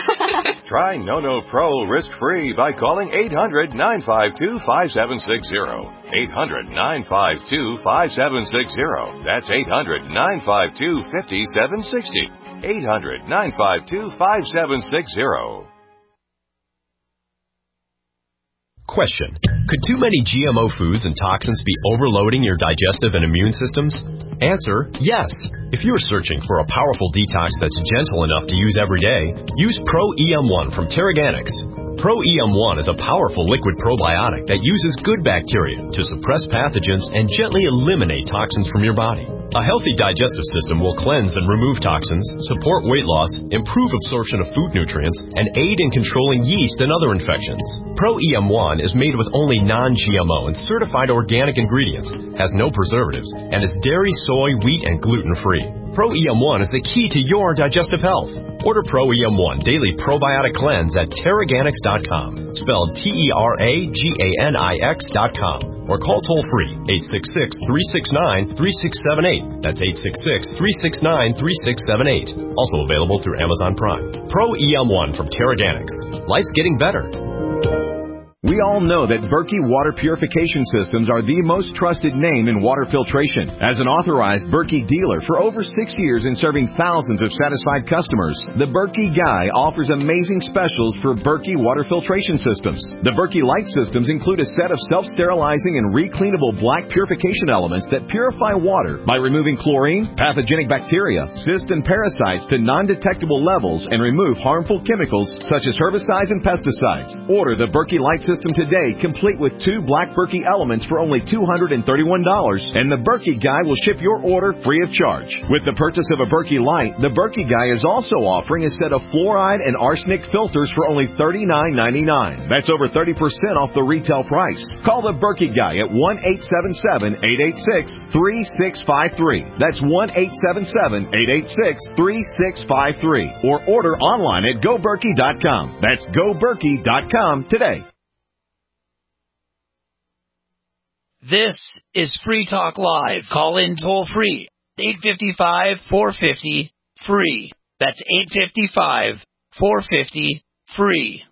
Try No No Pro risk-free by calling eight hundred, nine five two, five seven six zero. eight hundred, nine five two, five seven six zero. That's eight hundred, nine five two, five seven six zero. eight hundred, nine five two, five seven six zero. Question. Could too many G M O foods and toxins be overloading your digestive and immune systems? Answer, yes. If you're searching for a powerful detox that's gentle enough to use every day, use Pro E M one from Terraganics. Pro E M one is a powerful liquid probiotic that uses good bacteria to suppress pathogens and gently eliminate toxins from your body. A healthy digestive system will cleanse and remove toxins, support weight loss, improve absorption of food nutrients, and aid in controlling yeast and other infections. Pro E M one is made with only non G M O and certified organic ingredients, has no preservatives, and is dairy, soy, wheat, and gluten-free. Pro E M one is the key to your digestive health. Order Pro E M one Daily Probiotic Cleanse at Terraganics dot com, spelled T E R A G A N I X dot com. Or call toll-free eight six six, three six nine, three six seven eight. That's eight six six, three six nine, three six seven eight. Also available through Amazon Prime. Pro E M one from Terraganics. Life's getting better. We all know that Berkey Water Purification Systems are the most trusted name in water filtration. As an authorized Berkey dealer for over six years and serving thousands of satisfied customers, the Berkey Guy offers amazing specials for Berkey Water Filtration Systems. The Berkey Light Systems include a set of self-sterilizing and recleanable black purification elements that purify water by removing chlorine, pathogenic bacteria, cysts, and parasites to non-detectable levels and remove harmful chemicals such as herbicides and pesticides. Order the Berkey Light System today, complete with two black Berkey elements for only two hundred thirty-one dollars, and the Berkey Guy will ship your order free of charge. With the purchase of a Berkey Light, the Berkey Guy is also offering a set of fluoride and arsenic filters for only thirty-nine ninety-nine. That's over thirty percent off the retail price. Call the Berkey Guy at one eight seven seven, eight eight six, three six five three. That's one eight seven seven, eight eight six, three six five three. Or order online at go berkey dot com. That's go berkey dot com today. This is Free Talk Live. Call in toll free. eight five five, four five zero, free. That's eight five five, four five zero, free.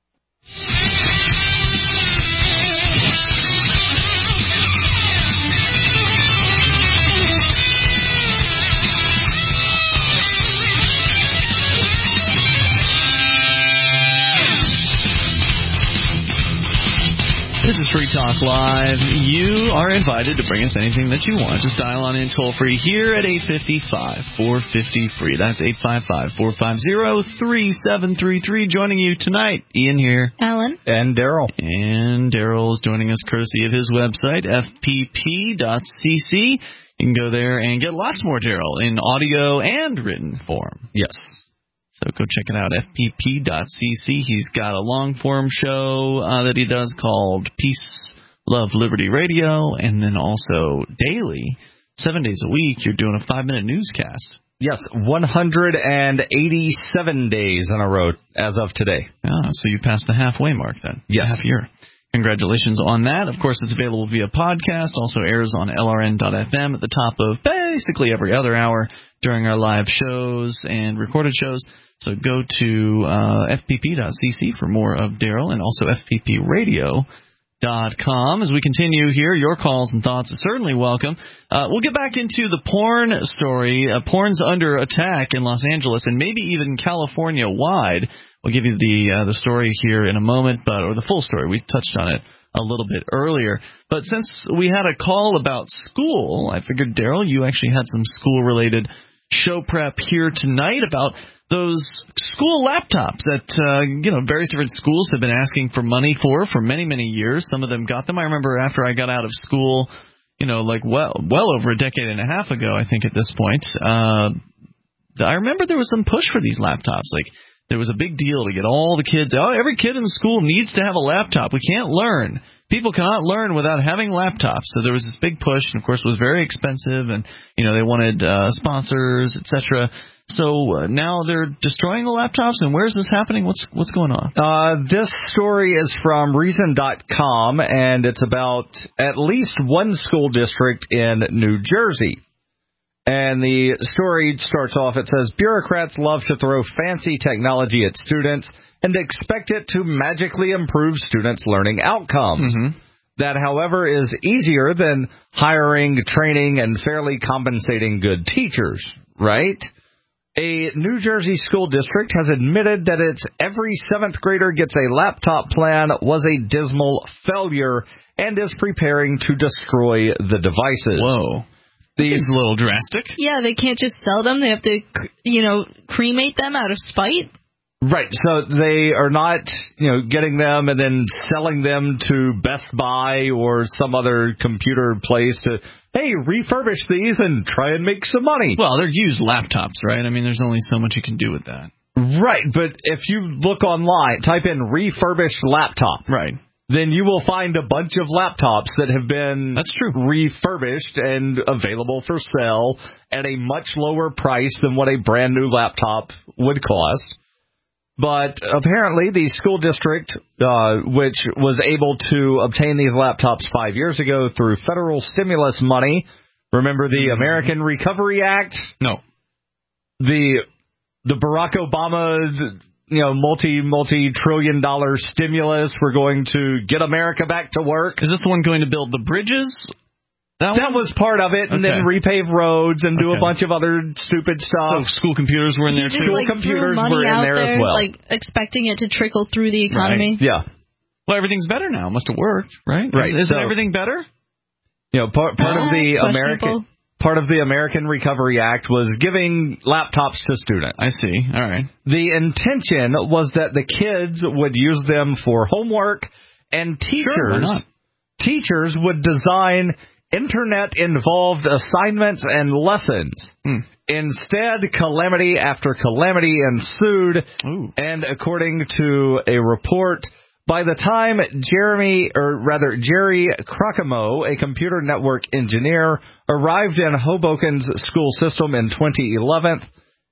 This is Free Talk Live. You are invited to bring us anything that you want. Just dial on in toll free here at eight five five, four five zero, free. That's eight five five, four five zero, three seven three three. Joining you tonight, Ian here. Alan. And Daryl. And Daryl is joining us courtesy of his website, f p p dot c c. You can go there and get lots more Daryl in audio and written form. Yes. So go check it out, f p p dot c c. He's got a long-form show uh, that he does called Peace, Love, Liberty Radio, and then also daily, seven days a week, you're doing a five-minute newscast. Yes, one hundred eighty-seven days in a row as of today. Ah, so you passed the halfway mark then. Yes. Half year. Congratulations on that. Of course, it's available via podcast, also airs on L R N dot F M at the top of basically every other hour during our live shows and recorded shows. So go to uh, f p p dot c c for more of Daryl, and also f p p radio dot com. As we continue here, your calls and thoughts are certainly welcome. Uh, we'll get back into the porn story. Uh, porn's under attack in Los Angeles and maybe even California-wide. We'll give you the uh, the story here in a moment, but or the full story. We touched on it a little bit earlier. But since we had a call about school, I figured, Daryl, you actually had some school-related show prep here tonight about those school laptops that, uh, you know, various different schools have been asking for money for for many, many years. Some of them got them. I remember after I got out of school, you know, like well, well over a decade and a half ago, I think at this point, uh, I remember there was some push for these laptops. Like, there was a big deal to get all the kids, oh, every kid in school needs to have a laptop. We can't learn. People cannot learn without having laptops. So there was this big push, and of course it was very expensive, and, you know, they wanted uh, sponsors, et cetera. So uh, now they're destroying the laptops, and where is this happening? What's what's going on? Uh, this story is from Reason dot com, and it's about at least one school district in New Jersey. And the story starts off, it says, bureaucrats love to throw fancy technology at students and expect it to magically improve students' learning outcomes. Mm-hmm. That, however, is easier than hiring, training, and fairly compensating good teachers, right? A New Jersey school district has admitted that its every seventh grader gets a laptop plan was a dismal failure and is preparing to destroy the devices. Whoa. These seems a little drastic. Yeah, they can't just sell them. They have to, you know, cremate them out of spite. Right, so they are not, you know, getting them and then selling them to Best Buy or some other computer place to, hey, refurbish these and try and make some money. Well, they're used laptops, right? I mean, there's only so much you can do with that. Right, but if you look online, type in refurbished laptop. Right. Then you will find a bunch of laptops that have been That's true. refurbished and available for sale at a much lower price than what a brand new laptop would cost. But apparently the school district, uh, which was able to obtain these laptops five years ago through federal stimulus money, remember the American Recovery Act? No. The the Barack Obama, you know, multi multi trillion dollar stimulus. We're going to get America back to work. Is this the one going to build the bridges? That, that was part of it, and okay. then repave roads and do okay. a bunch of other stupid stuff. So school computers were in there too. School like, computers money were in out there, there as well. Like expecting it to trickle through the economy. Right. Yeah. Well, everything's better now. Must have worked, right? Right. Isn't so, everything better? You know, part part Uh, of the American questionable. part of the American Recovery Act was giving laptops to students. I see. All right. The intention was that the kids would use them for homework, and teachers Sure, why not? teachers would design internet-involved assignments and lessons. Hmm. Instead, calamity after calamity ensued, Ooh. and according to a report, by the time Jeremy, or rather Jerry Crocamo, a computer network engineer, arrived in Hoboken's school system in twenty eleven,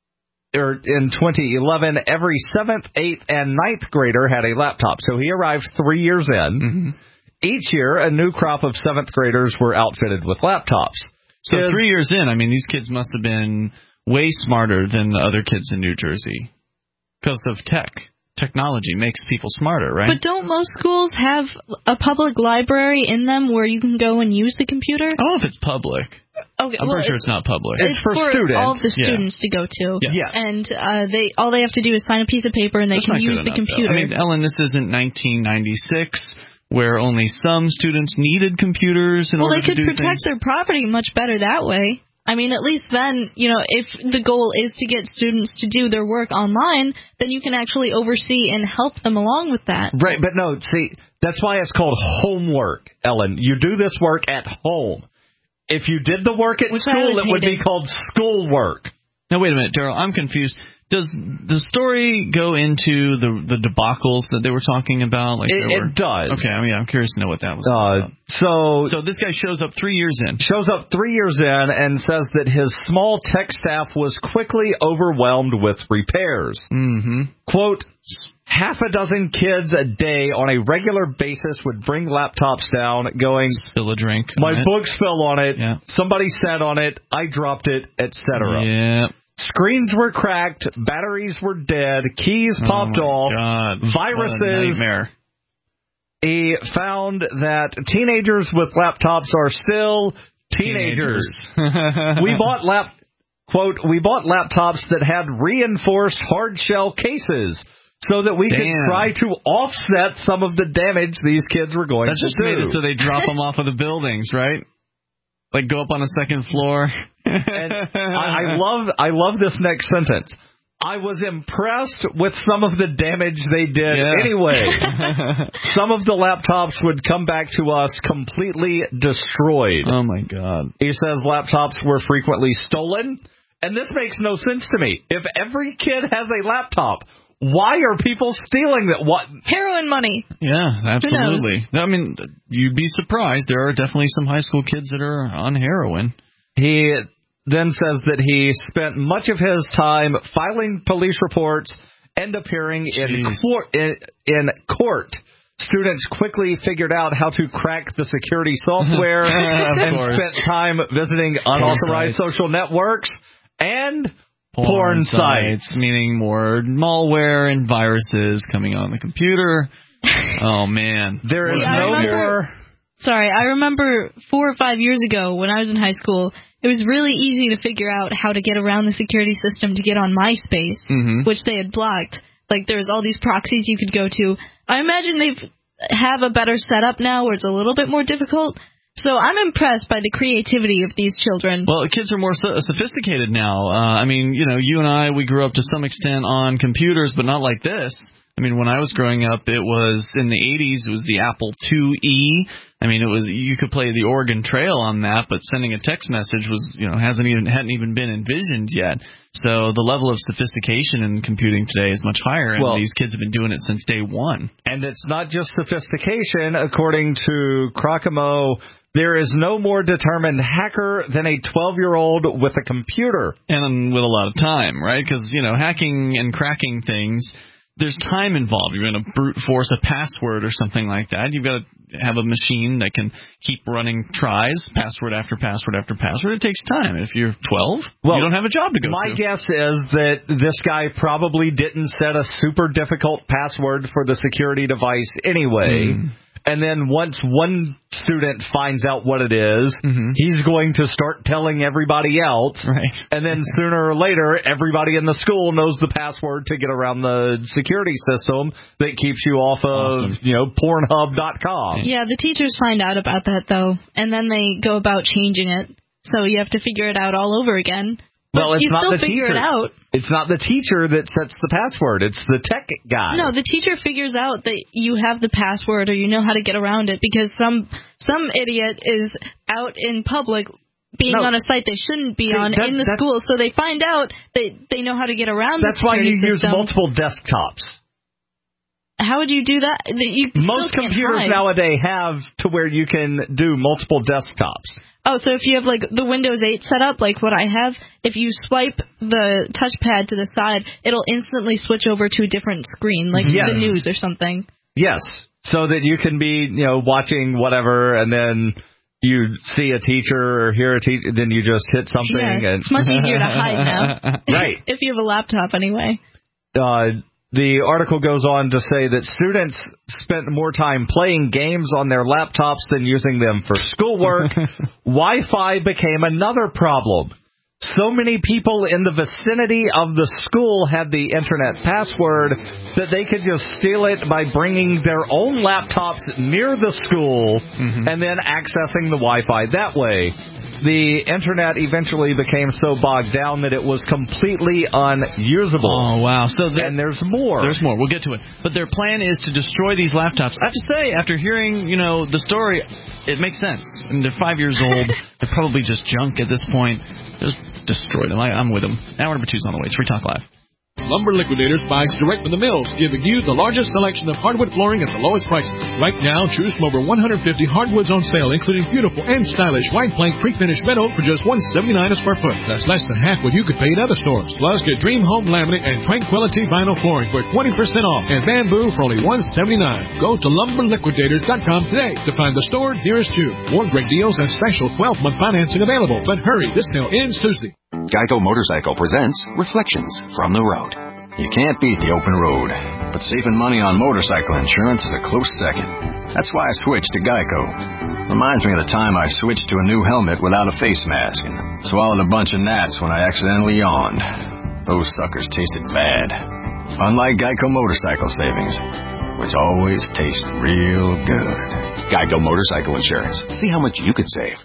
or in twenty eleven, every seventh, eighth, and ninth grader had a laptop. So he arrived three years in. Mm-hmm. Each year, a new crop of seventh graders were outfitted with laptops. So His, three years in, I mean, these kids must have been way smarter than the other kids in New Jersey because of tech. Technology makes people smarter, right? But don't most schools have a public library in them where you can go and use the computer? I don't know if it's public. Okay, I'm well, pretty sure it's not public. It's, It's for, for students. all of the Yeah. students to go to. Yes. Yes. And uh, they all they have to do is sign a piece of paper and they That's can not good use the enough, computer. though. I mean, Ellen, this isn't nineteen ninety-six where only some students needed computers in well, order they could to do protect things. their property much better that way. I mean, at least then, you know, if the goal is to get students to do their work online, then you can actually oversee and help them along with that. Right, but no, see, that's why it's called homework, Ellen. You do this work at home. If you did the work at Which I school, always it would be hated. called schoolwork. Now, wait a minute, Daryl, I'm confused. Does the story go into the the debacles that they were talking about? Like It, there were, it does. Okay, I mean, I'm curious to know what that was Uh, about. so, So this guy shows up three years in. shows up three years in and says that his small tech staff was quickly overwhelmed with repairs. Mm-hmm. Quote, half a dozen kids a day on a regular basis would bring laptops down going, Spill a drink. my on it. books fell on it, Yeah. somebody sat on it, I dropped it, et cetera. Yeah. Screens were cracked, batteries were dead, keys popped oh my off, God. viruses. What a nightmare. He found that teenagers with laptops are still teenagers. Teenagers. we bought lap quote, we bought laptops that had reinforced hard shell cases so that we Damn. could try to offset some of the damage these kids were going That to just do. made it so they drop them off of the buildings, right? Like go up on a second floor. And I, I love I love this next sentence. I was impressed with some of the damage they did Yeah. anyway. Some of the laptops would come back to us completely destroyed. Oh, my God. He says laptops were frequently stolen, and this makes no sense to me. If every kid has a laptop, why are people stealing that? What? Heroin money. Yeah, absolutely. I mean, you'd be surprised. There are definitely some high school kids that are on heroin. He then says that he spent much of his time filing police reports and appearing in court, in, in court. Students quickly figured out how to crack the security software and course. spent time visiting unauthorized sites. social networks and Porn, porn sites, sites. meaning more malware and viruses coming on the computer. Oh, man. There is See, I no remember- more... Sorry, I remember four or five years ago when I was in high school, it was really easy to figure out how to get around the security system to get on MySpace, Mm-hmm. which they had blocked. Like, there was all these proxies you could go to. I imagine they have a better setup now where it's a little bit more difficult. So I'm impressed by the creativity of these children. Well, kids are more so- sophisticated now. Uh, I mean, you know, you and I, we grew up to some extent on computers, but not like this. I mean, when I was growing up, it was in the eighties, it was the Apple two E. I mean, it was you could play the Oregon Trail on that, but sending a text message was, you know, hasn't even hadn't even been envisioned yet. So the level of sophistication in computing today is much higher, and well, these kids have been doing it since day one. And it's not just sophistication. According to Crocamo, there is no more determined hacker than a twelve-year-old with a computer. And with a lot of time, right? Because, you know, hacking and cracking things, there's time involved. You're going to brute force a password or something like that. You've got to have a machine that can keep running tries, password after password after password. It takes time. If you're twelve, well, you don't have a job to go my to. My guess is that this guy probably didn't set a super difficult password for the security device anyway. Mm. And then once one student finds out what it is, mm-hmm. he's going to start telling everybody else. Right. And then sooner or later, everybody in the school knows the password to get around the security system that keeps you off of, awesome. you know, Pornhub dot com. Yeah, the teachers find out about that, though, and then they go about changing it. So you have to figure it out all over again. Well, it's you not still the figure teacher. It out. It's not the teacher that sets the password. It's the tech guy. No, the teacher figures out that you have the password or you know how to get around it because some some idiot is out in public being no. on a site they shouldn't be See, on that, in the school, so they find out that they know how to get around the security system. That's why you use multiple desktops. How would you do that? You Most computers hide. nowadays have to where you can do multiple desktops. Oh, so if you have, like, the Windows eight set up, like what I have, if you swipe the touchpad to the side, it'll instantly switch over to a different screen, like yes. the news or something. Yes, so that you can be, you know, watching whatever, and then you see a teacher or hear a teacher, then you just hit something. Yeah, and it's much easier to hide now. Right. If you have a laptop, anyway. Uh, the article goes on to say that students spent more time playing games on their laptops than using them for schoolwork. Wi-Fi became another problem. So many people in the vicinity of the school had the internet password that they could just steal it by bringing their own laptops near the school mm-hmm. and then accessing the Wi-Fi that way. The internet eventually became so bogged down that it was completely unusable. Oh, wow. So there, and there's more. There's more. We'll get to it. But their plan is to destroy these laptops. I have to say, after hearing, you know, the story, it makes sense. I mean, they're five years old. They're probably just junk at this point. Just destroy them. I, I'm with them. Hour number two's on the way. It's Free Talk Live. Lumber Liquidators buys direct from the mills, giving you the largest selection of hardwood flooring at the lowest prices. Right now, choose from over one hundred fifty hardwoods on sale, including beautiful and stylish white plank pre-finished red oak for just one hundred seventy-nine dollars a square foot. That's less than half what you could pay at other stores. Plus, get Dream Home laminate and Tranquility vinyl flooring for twenty percent off, and bamboo for only one hundred seventy-nine dollars. Go to lumber liquidators dot com today to find the store nearest you. More great deals and special twelve-month financing available. But hurry, this sale ends Tuesday. Geico Motorcycle presents Reflections from the Road. You can't beat the open road, but saving money on motorcycle insurance is a close second. That's why I switched to Geico. Reminds me of the time I switched to a new helmet without a face mask and swallowed a bunch of gnats when I accidentally yawned. Those suckers tasted bad. Unlike Geico Motorcycle Savings, which always taste real good. Geico Motorcycle Insurance. See how much you could save.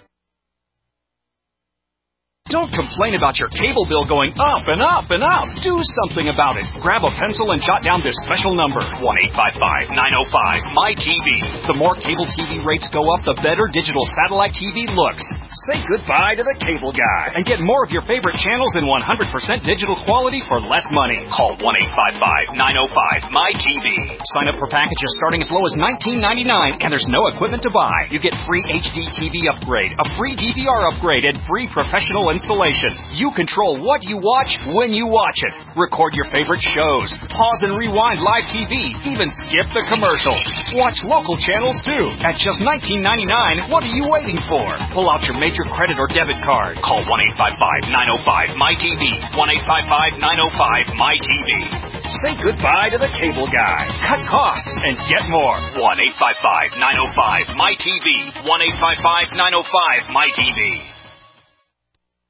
Don't complain about your cable bill going up and up and up. Do something about it. Grab a pencil and jot down this special number, one eight five five, nine oh five, M Y T V. The more cable T V rates go up, the better digital satellite T V looks. Say goodbye to the cable guy and get more of your favorite channels in one hundred percent digital quality for less money. Call one eight five five, nine oh five, M Y T V. Sign up for packages starting as low as nineteen ninety-nine, and there's no equipment to buy. You get free H D T V upgrade, a free D V R upgrade, and free professional installation. You control what you watch when you watch it. Record your favorite shows. Pause and rewind live T V. Even skip the commercials. Watch local channels too. At just nineteen ninety-nine, what are you waiting for? Pull out your major credit or debit card. Call one eight five five, nine oh five, M Y T V. one eight five five, nine oh five, M Y T V. Say goodbye to the cable guy. Cut costs and get more. one eight five five, nine oh five, M Y T V. one eight five five, nine oh five, M Y T V.